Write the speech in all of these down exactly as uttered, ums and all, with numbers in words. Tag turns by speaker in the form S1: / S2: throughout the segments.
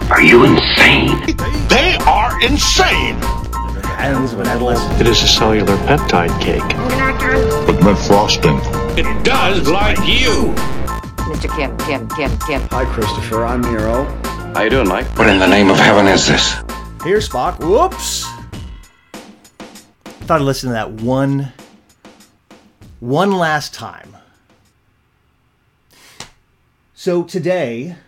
S1: Are you insane?
S2: They are insane!
S3: It is a cellular peptide cake.
S2: With mint frosting.
S1: It does like you.
S4: Mister Kim, Kim, Kim, Kim.
S5: Hi, Christopher. I'm Nero.
S1: How you doing, Mike? What in the name of heaven is this?
S6: Here's Spock. Whoops. Thought I'd listen to that one, one last time. So today,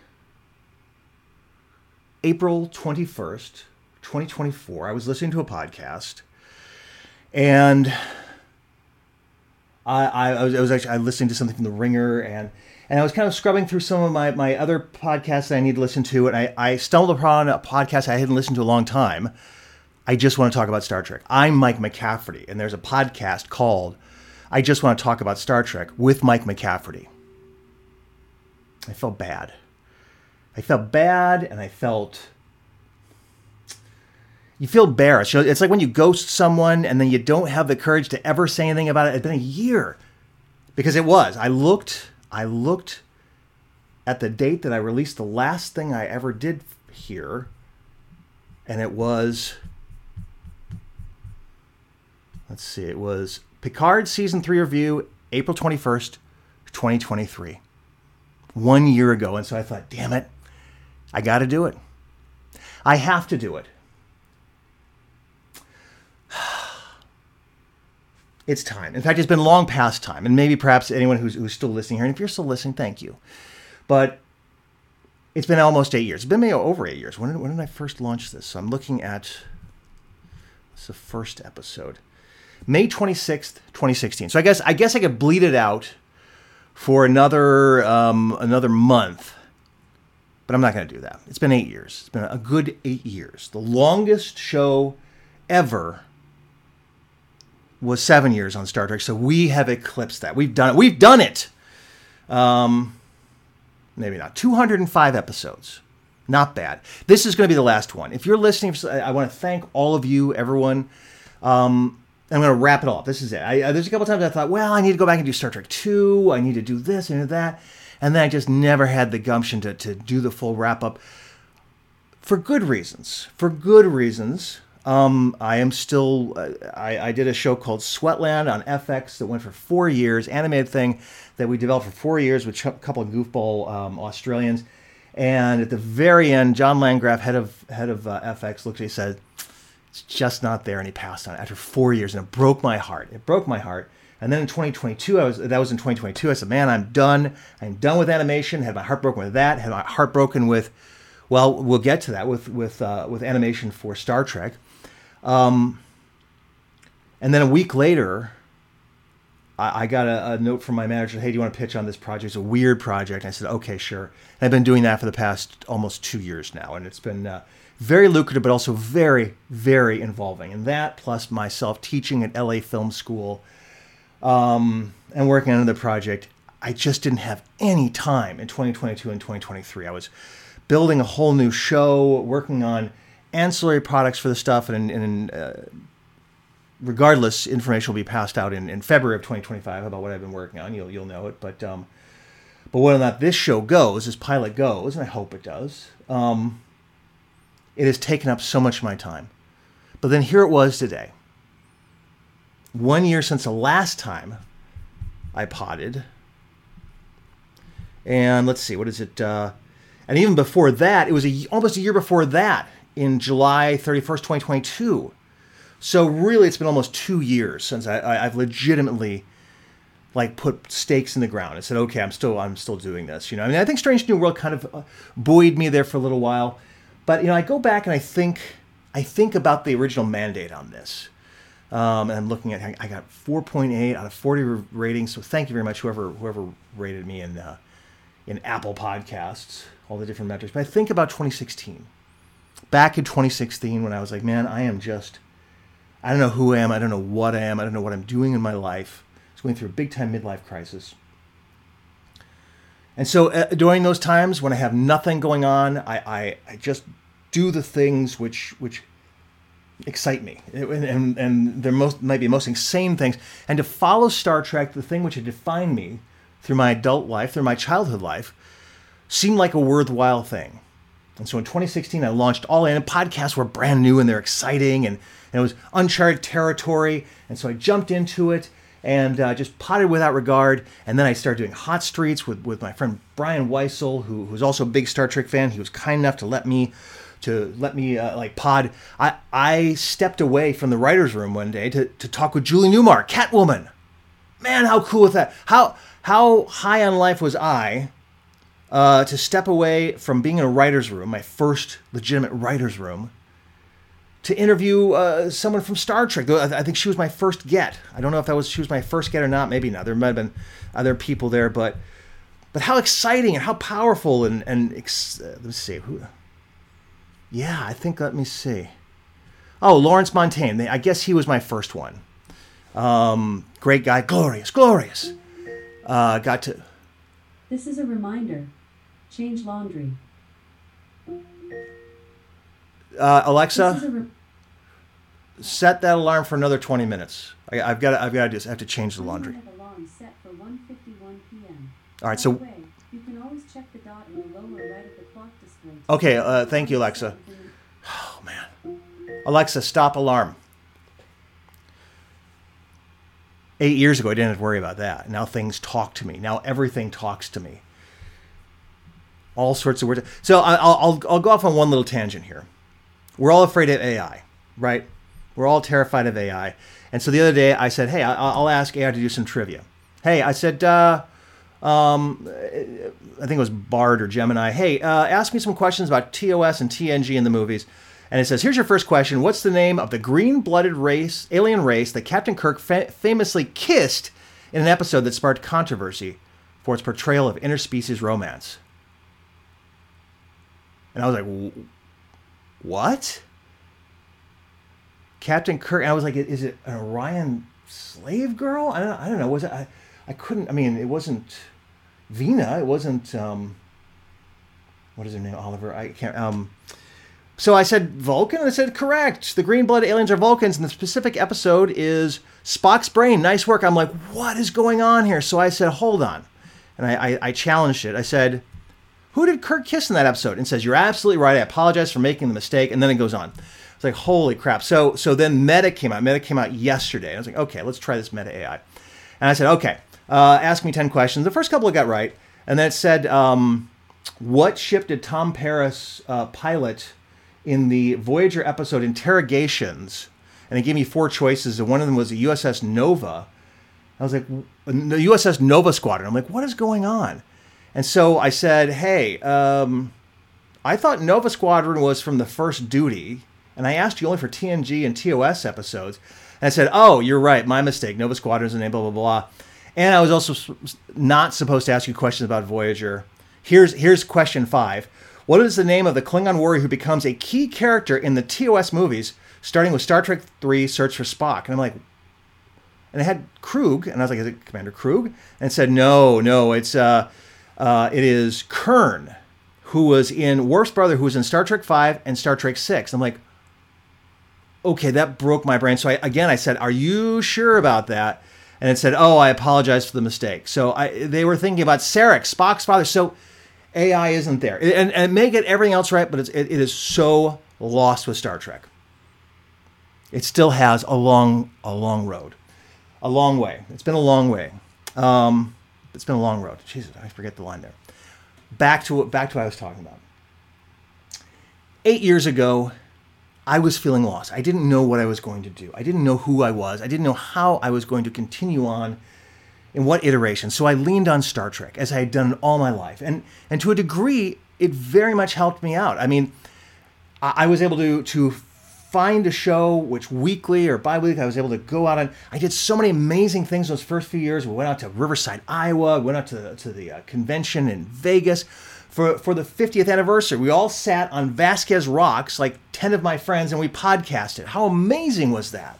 S6: April twenty-first, twenty twenty-four, I was listening to a podcast, and I, I, I was, I was actually I listening to something from The Ringer, and and I was kind of scrubbing through some of my, my other podcasts that I need to listen to, and I, I stumbled upon a podcast I hadn't listened to in a long time. I Just Want to Talk About Star Trek. I'm Mike McCafferty, and there's a podcast called I Just Want to Talk About Star Trek with Mike McCafferty. I felt bad. I felt bad, and I felt... You feel embarrassed. You know, it's like when you ghost someone, and then you don't have the courage to ever say anything about it. It's been a year. Because it was. I looked... I looked at the date that I released the last thing I ever did here, and it was, let's see, it was Picard Season three Review, April twenty-first, twenty twenty-three. One year ago, and so I thought, damn it, I got to do it. I have to do it. It's time. In fact, it's been long past time. And maybe perhaps anyone who's, who's still listening here, and if you're still listening, thank you. But it's been almost eight years. It's been maybe over eight years. When did, when did I first launch this? So I'm looking at, it's the first episode. May twenty-sixth, twenty sixteen. So I guess I guess I could bleed it out for another um, another month. But I'm not going to do that. It's been eight years. It's been a good eight years. The longest show ever was seven years on Star Trek, so we have eclipsed that. We've done it. We've done it. Um, maybe not. two hundred five episodes. Not bad. This is going to be the last one. If you're listening, I want to thank all of you, everyone. Um, I'm going to wrap it all up. This is it. I, there's a couple times I thought, well, I need to go back and do Star Trek two. I need to do this and do that. And then I just never had the gumption to, to do the full wrap-up. For good reasons. For good reasons. Um, I am still, uh, I, I did a show called Sweatland on F X that went for four years, animated thing that we developed for four years with a couple of goofball um, Australians. And at the very end, John Landgraf, head of head of uh, F X, looked at me and said, it's just not there. And he passed on it after four years. And it broke my heart. It broke my heart. And then in twenty twenty-two, I was that was in twenty twenty-two, I said, man, I'm done. I'm done with animation. Had my heart broken with that. Had my heart broken with, well, we'll get to that, with, with, uh, with animation for Star Trek. Um, and then a week later, I, I got a, a note from my manager. Hey, do you want to pitch on this project? It's a weird project. And I said, okay, sure. And I've been doing that for the past almost two years now. And it's been uh, very lucrative, but also very, very involving. And that plus myself teaching at L A Film School um, and working on another project, I just didn't have any time in twenty twenty-two and twenty twenty-three. I was building a whole new show, working on ancillary products for the stuff, and, and uh, regardless, information will be passed out in, in February of twenty twenty-five about what I've been working on. You'll you'll know it, but um, but whether or not this show goes, this pilot goes, and I hope it does, um, it has taken up so much of my time. But then here it was today, one year since the last time I potted, and let's see, what is it? Uh, and even before that, it was a, almost a year before that. In July thirty-first, twenty twenty-two. So really, it's been almost two years since I, I, I've legitimately like put stakes in the ground and said, okay, I'm still I'm still doing this. You know, I mean, I think Strange New World kind of uh, buoyed me there for a little while, but you know, I go back and I think I think about the original mandate on this, um, and I'm looking at I got four point eight out of forty ratings. So thank you very much, whoever whoever rated me in uh, in Apple Podcasts, all the different metrics. But I think about twenty sixteen. Back in twenty sixteen, when I was like, man, I am just, I don't know who I am. I don't know what I am. I don't know what I'm doing in my life. I was going through a big-time midlife crisis. And so uh, during those times when I have nothing going on, I, I, I just do the things which which excite me. And, and, and they're most might be most insane things. And to follow Star Trek, the thing which had defined me through my adult life, through my childhood life, seemed like a worthwhile thing. And so in twenty sixteen, I launched All In. Podcasts were brand new and they're exciting, and, and it was uncharted territory. And so I jumped into it and uh, just potted without regard. And then I started doing Hot Streets with, with my friend Brian Weissel, who who's also a big Star Trek fan. He was kind enough to let me to let me uh, like pod. I I stepped away from the writer's room one day to, to talk with Julie Newmar, Catwoman. Man, how cool was that? How how high on life was I uh, to step away from being in a writer's room, my first legitimate writer's room, to interview uh, someone from Star Trek. I think she was my first get. I don't know if that was she was my first get or not. Maybe not. There might have been other people there, but but how exciting and how powerful and and ex- uh, let's see who. Yeah, I think let me see. Oh, Lawrence Montaigne. I guess he was my first one. Um, great guy, glorious, glorious. Uh, got to.
S5: This is a reminder. Change laundry.
S6: Uh, Alexa,
S5: This is a re-
S6: set that alarm for another twenty minutes. I, I've got. To, I've got to do this. I have to change the laundry.
S5: I have alarm set for one fifty-one p.m.
S6: All right.
S5: By
S6: So.
S5: the way, you can always check the dot in the lower right of the clock display.
S6: Okay. Uh, thank you, Alexa. Oh man. Alexa, stop alarm. Eight years ago, I didn't have to worry about that. Now things talk to me. Now everything talks to me. All sorts of words. So I- I'll, I'll, I'll go off on one little tangent here. We're all afraid of A I, right? We're all terrified of A I. And so the other day I said, hey, I- I'll ask A I to do some trivia. Hey, I said, uh, um, I think it was Bard or Gemini. Hey, uh, ask me some questions about T O S and T N G in the movies. And it says, here's your first question. What's the name of the green-blooded race, alien race that Captain Kirk fa- famously kissed in an episode that sparked controversy for its portrayal of interspecies romance? And I was like, what? Captain Kirk, and I was like, is it an Orion slave girl? I don't, I don't know. Was it? I, I couldn't, I mean, it wasn't Vina. It wasn't, um, what is her name? Oliver. I can't, um, So I said Vulcan, and I said correct. The green-blooded aliens are Vulcans, and the specific episode is Spock's brain. Nice work. I'm like, what is going on here? So I said, hold on. And I, I, I challenged it. I said, who did Kirk kiss in that episode? And it says, you're absolutely right. I apologize for making the mistake. And then it goes on. It's like, holy crap. So so then Meta came out. Meta came out yesterday. I was like, okay, let's try this Meta A I. And I said, okay, uh, ask me ten questions. The first couple I got right. And then it said, um, what ship did Tom Paris uh, pilot in the Voyager episode Interrogations? And it gave me four choices, and one of them was the U S S Nova. I was like, the U S S Nova Squadron. I'm like, what is going on? And so I said, hey, um, I thought Nova Squadron was from the First Duty, and I asked you only for T N G and T O S episodes. And I said, oh, you're right, my mistake. Nova Squadron's the name, blah, blah, blah. And I was also not supposed to ask you questions about Voyager. Here's here's question five. What is the name of the Klingon warrior who becomes a key character in the T O S movies, starting with Star Trek three, Search for Spock? And I'm like, and it had Krug, and I was like, is it Commander Krug? And it said, no, no, it's uh, uh, it is Kern, who was in Worf's brother, who was in Star Trek five and Star Trek six. I'm like, okay, that broke my brain. So I, again, I said, are you sure about that? And it said, oh, I apologize for the mistake. So I, they were thinking about Sarek, Spock's father. So A I isn't there. And, and it may get everything else right, but it's, it, it is so lost with Star Trek. It still has a long, a long road. A long way. It's been a long way. Um, it's been a long road. Jesus, I forget the line there. Back to, back to what I was talking about. Eight years ago, I was feeling lost. I didn't know what I was going to do. I didn't know who I was. I didn't know how I was going to continue on in what iteration. So I leaned on Star Trek, as I had done all my life. And and to a degree, it very much helped me out. I mean, I, I was able to, to find a show which weekly or bi-weekly I was able to go out on. I did so many amazing things those first few years. We went out to Riverside, Iowa. We went out to, to the uh, convention in Vegas. For, for the fiftieth anniversary, we all sat on Vasquez Rocks, like ten of my friends, and we podcasted. How amazing was that?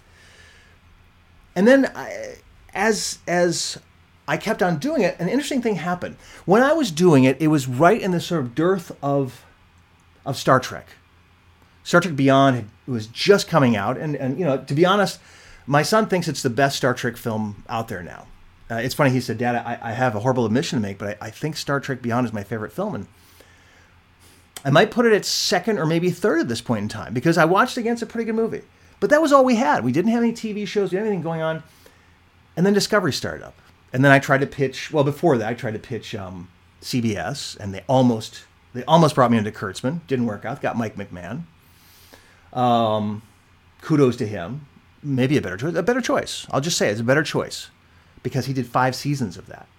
S6: And then I, as as I kept on doing it, an interesting thing happened. When I was doing it, it was right in the sort of dearth of of Star Trek. Star Trek Beyond had, was just coming out, and, and you know, to be honest, my son thinks it's the best Star Trek film out there now. Uh, it's funny, he said, Dad, I, I have a horrible admission to make, but I, I think Star Trek Beyond is my favorite film. And I might put it at second or maybe third at this point in time because I watched it against a pretty good movie. But that was all we had. We didn't have any T V shows, we didn't have anything going on. And then Discovery started up. And then I tried to pitch, well, before that, I tried to pitch um, C B S, and they almost they almost brought me into Kurtzman. Didn't work out. Got Mike McMahon. Um, kudos to him. Maybe a better choice. A better choice. I'll just say it's a better choice because he did five seasons of that.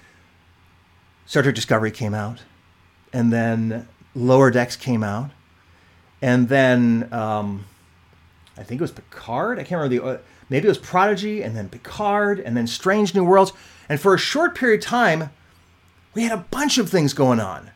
S6: Star Trek Discovery came out, and then Lower Decks came out, and then um, I think it was Picard. I can't remember the. Uh, maybe it was Prodigy, and then Picard, and then Strange New Worlds. And for a short period of time, we had a bunch of things going on.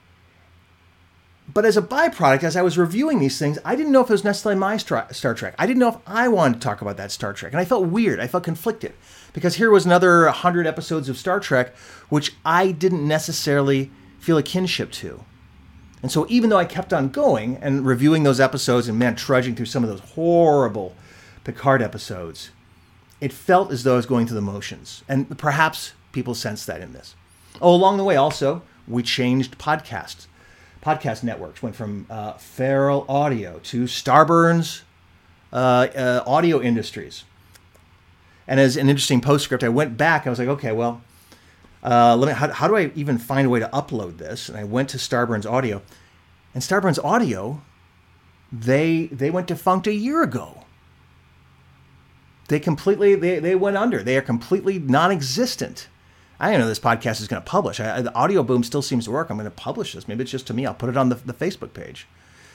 S6: But as a byproduct, as I was reviewing these things, I didn't know if it was necessarily my Star Trek. I didn't know if I wanted to talk about that Star Trek. And I felt weird. I felt conflicted. Because here was another one hundred episodes of Star Trek, which I didn't necessarily feel a kinship to. And so even though I kept on going and reviewing those episodes and, man, trudging through some of those horrible Picard episodes, it felt as though I was going through the motions. And perhaps people sensed that in this. Oh, along the way, also, we changed podcasts. Podcast networks went from uh, Feral Audio to Starburns uh, uh, Audio Industries. And as an interesting postscript, I went back. I was like, okay, well, uh, let me. How, how do I even find a way to upload this? And I went to Starburns Audio, and Starburns Audio, they they went defunct a year ago. They completely they they went under. They are completely non-existent. I didn't know this podcast is going to publish. I, the Audio Boom still seems to work. I'm going to publish this. Maybe it's just to me. I'll put it on the, the Facebook page.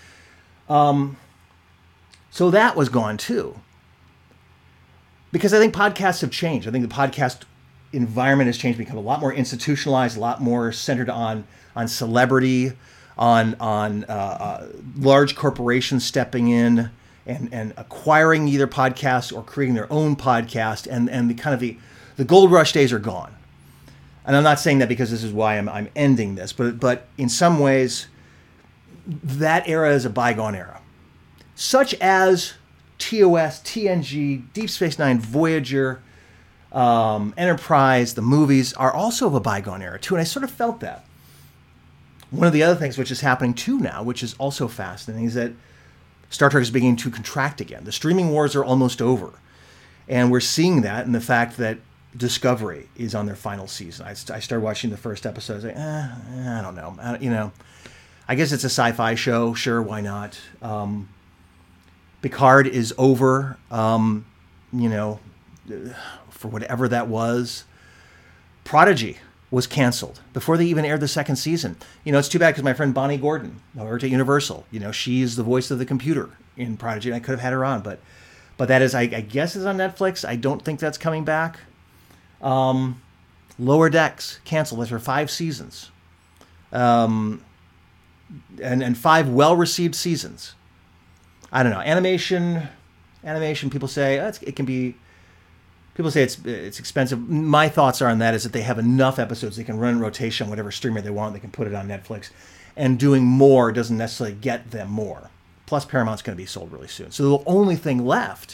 S6: Um, so that was gone too. Because I think podcasts have changed. I think the podcast environment has changed, become a lot more institutionalized, a lot more centered on on celebrity, on on uh, uh, large corporations stepping in and and acquiring either podcasts or creating their own podcast. And and the kind of the the gold rush days are gone. And I'm not saying that because this is why I'm I'm ending this, but but in some ways, that era is a bygone era. Such as T O S, T N G, Deep Space Nine, Voyager, um, Enterprise, the movies are also of a bygone era too, and I sort of felt that. One of the other things which is happening too now, which is also fascinating, is that Star Trek is beginning to contract again. The streaming wars are almost over, and we're seeing that in the fact that Discovery is on their final season. I, I started watching the first episode. I was like, eh, I don't know. I, you know, I guess it's a sci-fi show. Sure, why not? Um, Picard is over, um, you know, for whatever that was. Prodigy was canceled before they even aired the second season. You know, it's too bad because my friend Bonnie Gordon, over at Universal, you know, she is the voice of the computer in Prodigy, and I could have had her on, but but that is, I, I guess, is on Netflix. I don't think that's coming back. Um, Lower Decks canceled for five seasons, um, and and five well-received seasons. I don't know. Animation, animation. People say oh, it's, it can be. People say it's it's expensive. My thoughts are on that is that they have enough episodes they can run in rotation on whatever streamer they want. They can put it on Netflix, and doing more doesn't necessarily get them more. Plus, Paramount's going to be sold really soon, so the only thing left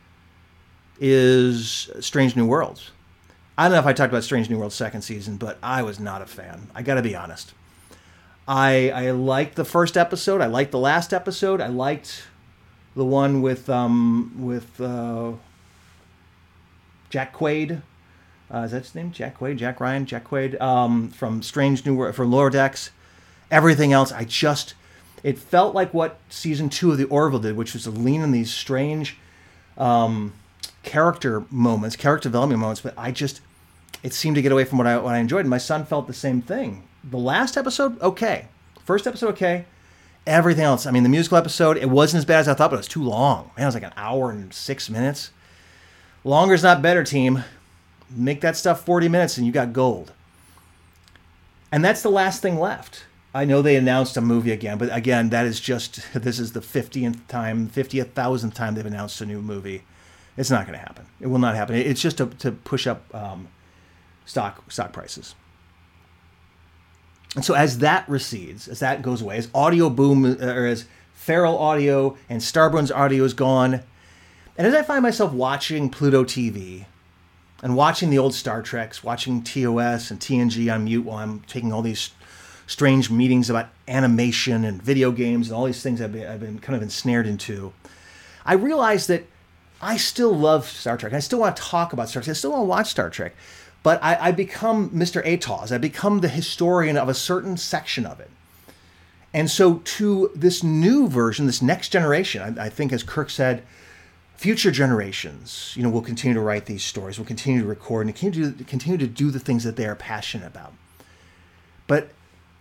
S6: is Strange New Worlds. I don't know if I talked about Strange New Worlds second season, but I was not a fan. I got to be honest. I I liked the first episode. I liked the last episode. I liked the one with um with uh, Jack Quaid. Uh, is that his name? Jack Quaid, Jack Ryan, Jack Quaid um, from Strange New World, from Lower Decks. Everything else, I just it felt like what season two of the Orville did, which was to lean on these strange um, character moments, character development moments. But I just it seemed to get away from what I what I enjoyed. And my son felt the same thing. The last episode, okay. First episode, okay. Everything else, I mean, the musical episode, it wasn't as bad as I thought, but it was too long. Man, it was like an hour and six minutes. Longer's not better, team. Make that stuff forty minutes and you got gold. And that's the last thing left. I know they announced a movie again, but again, that is just, this is the fiftieth time, fiftieth thousandth time they've announced a new movie. It's not going to happen. It will not happen. It's just to, to push up um, stock stock prices. And so as that recedes, as that goes away, as Audio Boom, or as Feral Audio and Starburns Audio is gone, and as I find myself watching Pluto T V and watching the old Star Treks, watching T O S and T N G on mute while I'm taking all these strange meetings about animation and video games and all these things I've been, I've been kind of ensnared into, I realized that I still love Star Trek. I still want to talk about Star Trek. I still want to watch Star Trek. But I, I become Mister Atoz. I become the historian of a certain section of it. And so to this new version, this next generation, I, I think, as Kirk said, future generations, you know, will continue to write these stories, will continue to record, and continue to, continue to do the things that they are passionate about. But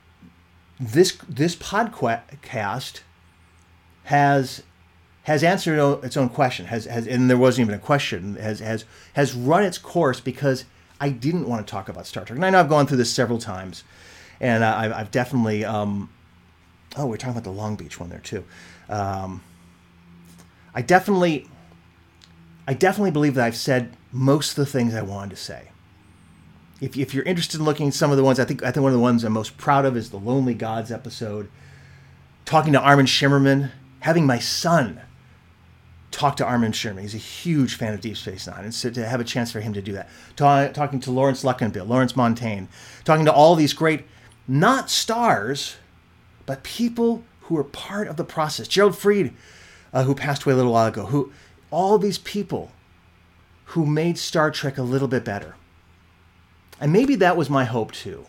S6: this this podcast has has answered its own question, has has and there wasn't even a question, has has has run its course because I didn't want to talk about Star Trek. And I know I've gone through this several times, and I've, I've definitely. Um, oh, we're talking about the Long Beach one there too. Um, I definitely, I definitely believe that I've said most of the things I wanted to say. If if you're interested in looking at some of the ones, I think I think one of the ones I'm most proud of is the Lonely Gods episode. Talking to Armin Shimmerman, having my son talk to Armin Shimmerman. He's a huge fan of Deep Space Nine, and so to have a chance for him to do that. Ta- talking to Lawrence Luckinbill, Lawrence Montaigne, talking to all these great, not stars, but people who are part of the process. Gerald Fried, uh, who passed away a little while ago, who all these people who made Star Trek a little bit better. And maybe that was my hope too.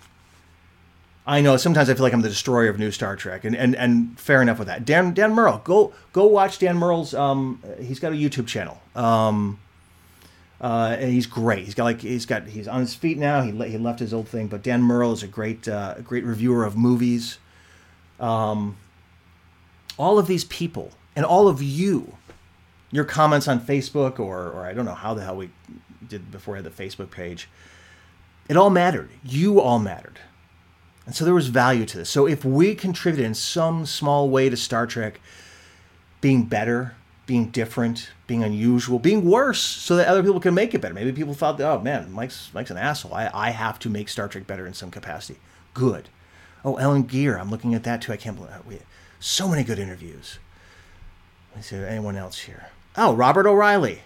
S6: I know sometimes I feel like I'm the destroyer of new Star Trek, and and, and fair enough with that. Dan Dan Murrell, go go watch Dan Murrell's. Um, he's got a YouTube channel. Um, uh, and he's great. He's got like he's got he's on his feet now. He he left his old thing, but Dan Murrell is a great uh, a great reviewer of movies. Um, all of these people and all of you, your comments on Facebook or or I don't know how the hell we did before we had the Facebook page. It all mattered. You all mattered. And so there was value to this. So if we contributed in some small way to Star Trek being better, being different, being unusual, being worse, so that other people can make it better. Maybe people thought, oh man, Mike's Mike's an asshole. I, I have to make Star Trek better in some capacity. Good. Oh, Ellen Geer, I'm looking at that too. I can't believe we so many good interviews. Let's see, anyone else here? Oh, Robert O'Reilly.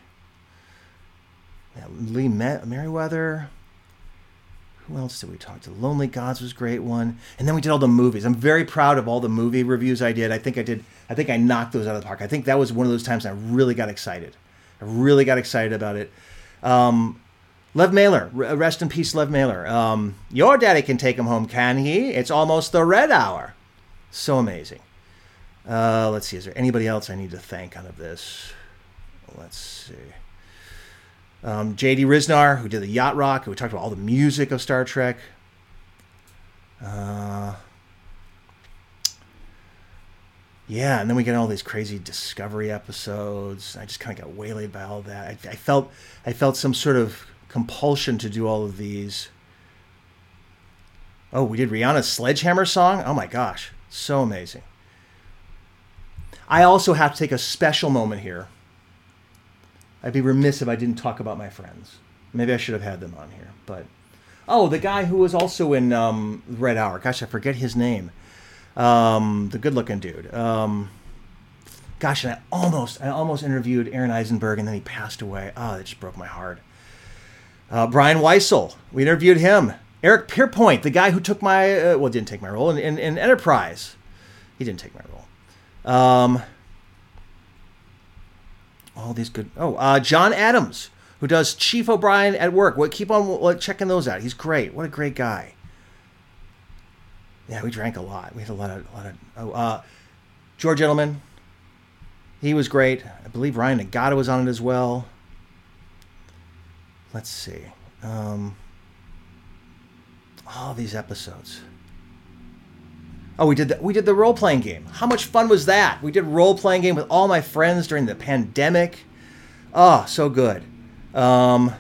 S6: Yeah, Lee Merriweather. Who else did we talk to? Lonely Gods was a great one. And then we did all the movies. I'm very proud of all the movie reviews I did. I think I did. I think I knocked those out of the park. I think that was one of those times I really got excited. I really got excited about it. Um, Lev Mailer. Rest in peace, Lev Mailer. Um, your daddy can take him home, can he? It's almost the red hour. So amazing. Uh, let's see. Is there anybody else I need to thank out of this? Let's see. Um, J D Riznar, who did the Yacht Rock, who talked about all the music of Star Trek. Uh, yeah, and then we get all these crazy Discovery episodes. I just kind of got waylaid by all that. I, I felt, I felt some sort of compulsion to do all of these. Oh, we did Rihanna's Sledgehammer song. Oh my gosh, so amazing. I also have to take a special moment here. I'd be remiss if I didn't talk about my friends. Maybe I should have had them on here. But oh, the guy who was also in um, Red Hour. Gosh, I forget his name. Um, the good-looking dude. Um, gosh, and I almost, I almost interviewed Aaron Eisenberg, and then he passed away. Oh, that just broke my heart. Uh, Brian Weissel. We interviewed him. Eric Pierpoint, the guy who took my, uh, well, didn't take my role in, in, in Enterprise. He didn't take my role. Um... All these good... Oh, uh, John Adams, who does Chief O'Brien at Work. Well, keep on well, checking those out. He's great. What a great guy. Yeah, we drank a lot. We had a lot of... A lot of oh, uh, George Edelman. He was great. I believe Ryan Nagata was on it as well. Let's see. Um, all these episodes. Oh, we did the, we did the role-playing game. How much fun was that? We did role-playing game with all my friends during the pandemic. Oh, so good. Um,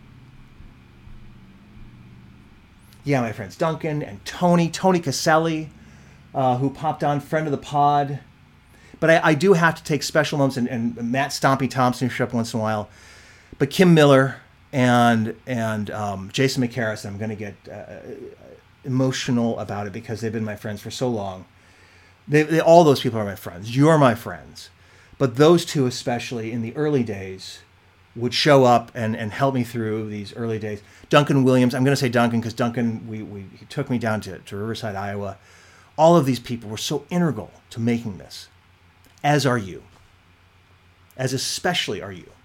S6: yeah, my friends Duncan and Tony, Tony Caselli, uh, who popped on, friend of the pod. But I, I do have to take special moments, and, and Matt Stompy Thompson, who shows up once in a while. But Kim Miller and and um, Jason McCarris, I'm going to get... Uh, emotional about it because they've been my friends for so long. They, they, all those people are my friends. You're my friends. But those two especially in the early days would show up and, and help me through these early days. Duncan Williams, I'm going to say Duncan because Duncan, we, we he took me down to, to Riverside, Iowa. All of these people were so integral to making this, as are you, as especially are you.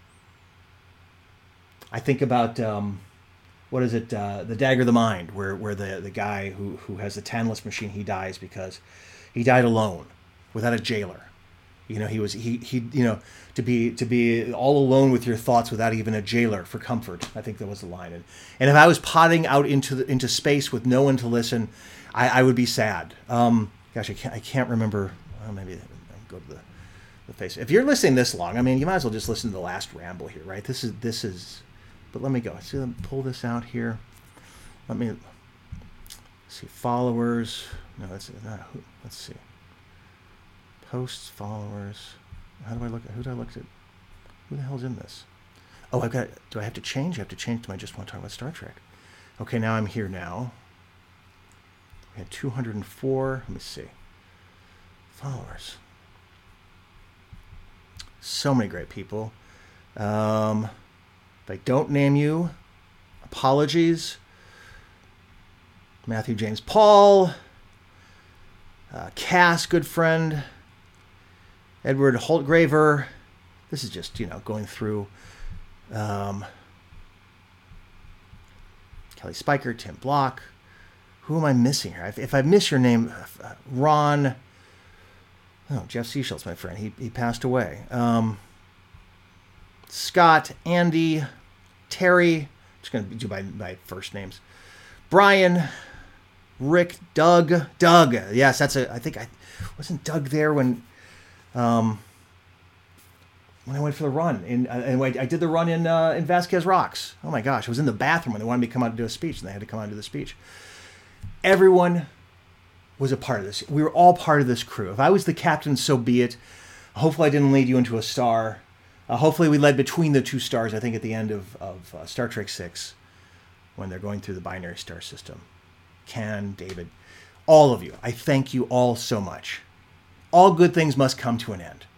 S6: I think about, um, what is it, uh, The Dagger of the Mind, where, where the, the guy who, who has the Tantalus machine, he dies because he died alone, without a jailer. You know, he was, he, he, you know, to be, to be all alone with your thoughts without even a jailer for comfort. I think that was the line. And, and if I was potting out into the, into space with no one to listen, I, I would be sad. Um, gosh, I can't, I can't remember. Well, maybe I'll go to the, the face. If you're listening this long, I mean, you might as well just listen to the last ramble here, right? This is, this is, but let me go. See, let me pull this out here. Let me see, followers. No, that's not, let's see. Posts, followers. How do I look at, who do I look at? Who the hell's in this? Oh, I've got, do I have to change? I have to change to my just want to talk about Star Trek. Okay, now I'm here now. We had two hundred four, let me see. Followers. So many great people. Um, if I don't name you, apologies. Matthew James Paul. Uh, Cass, good friend. Edward Holtgraver. This is just, you know, going through um, Kelly Spiker, Tim Block. Who am I missing here? If, if I miss your name, uh, Ron. Oh, Jeff Seychelles, my friend. He, he passed away. Um, Scott, Andy, Terry. I'm just going to do by, by first names. Brian, Rick, Doug. Doug. Yes, that's a, I think I, wasn't Doug there when... Um, when I went for the run, in, uh, and I did the run in uh, in Vasquez Rocks. Oh my gosh, I was in the bathroom when they wanted me to come out and do a speech, and they had to come out and do the speech. Everyone was a part of this. We were all part of this crew. If I was the captain, so be it. Hopefully I didn't lead you into a star. Uh, hopefully we led between the two stars, I think, at the end of, of uh, Star Trek six, when they're going through the binary star system. Ken, David, all of you, I thank you all so much. All good things must come to an end.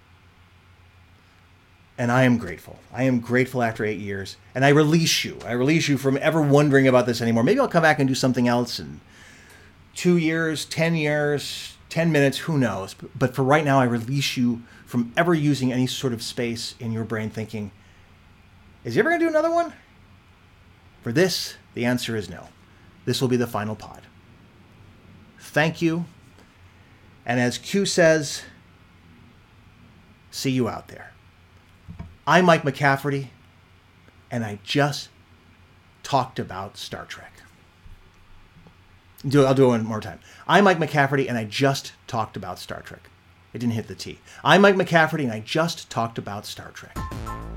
S6: And I am grateful. I am grateful after eight years. And I release you. I release you from ever wondering about this anymore. Maybe I'll come back and do something else in two years, ten years, ten minutes, who knows. But for right now, I release you from ever using any sort of space in your brain thinking, is he ever going to do another one? For this, the answer is no. This will be the final pod. Thank you. And as Q says, see you out there. I'm Mike McCafferty, and I just talked about Star Trek. Do, I'll do it one more time. I'm Mike McCafferty, and I just talked about Star Trek. It didn't hit the T. I'm Mike McCafferty, and I just talked about Star Trek.